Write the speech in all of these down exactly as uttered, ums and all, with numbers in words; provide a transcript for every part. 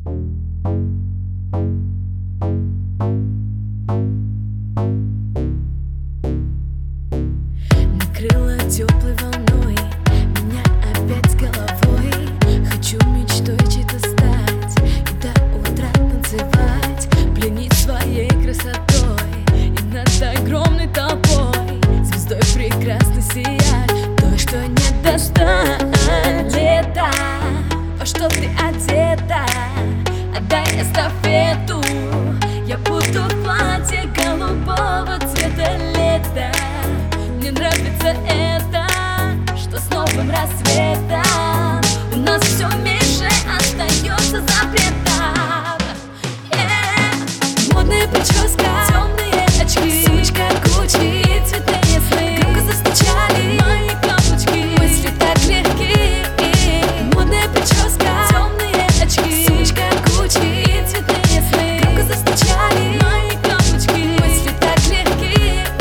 Накрыла теплой волной меня опять с головой. Хочу мечтой чьей-то стать и до утра танцевать, пленить своей красотой и над огромной толпой звездой прекрасно сиять, той, что не достать. Лето, во что ты одета? Отдай эстафету. Я буду в платье голубого цвета лета. Мне нравится это, что с новым рассветом у нас все меньше остается запретом. Yeah. Модная прическа, темные очки, сумочка Гуччи и цветные сны. Громко застучали мои каблучки, мысли так легки. Модная прическа, темные очки, сумочка Гуччи и цветные сны. Громко застучали мои каблучки, мысли так легки.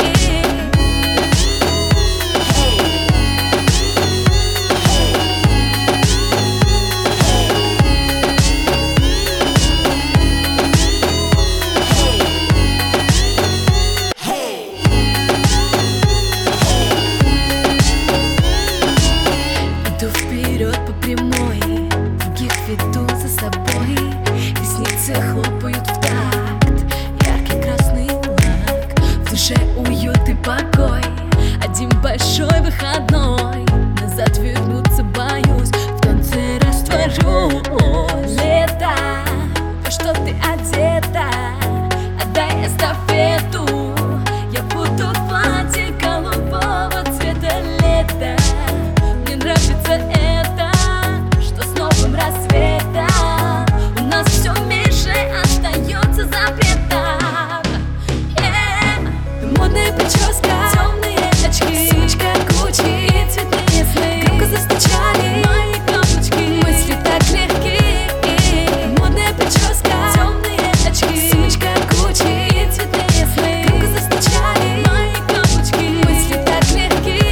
Иду вперед по прямой, других веду за собой. Ресницы хлопают в такт, яркий красный лак. В душе уют и покой, один большой выходной. Назад вернуться боюсь, в танце растворюсь. Лето, во что ты одета? Отдай эстафету. Я буду в платье голубого цвета лета. Мне нравится это, что с новым рассветом у нас все меньше остается запретом. Yeah. Модная прическа, темные очки, сумочка Гуччи и цветные сны. Громко застучали мои каблучки, мысли так легки. Модная прическа, темные очки, сумочка Гуччи и цветные сны. Громко застучали мои каблучки, мысли так легки.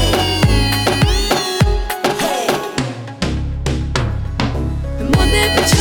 Модная прическа.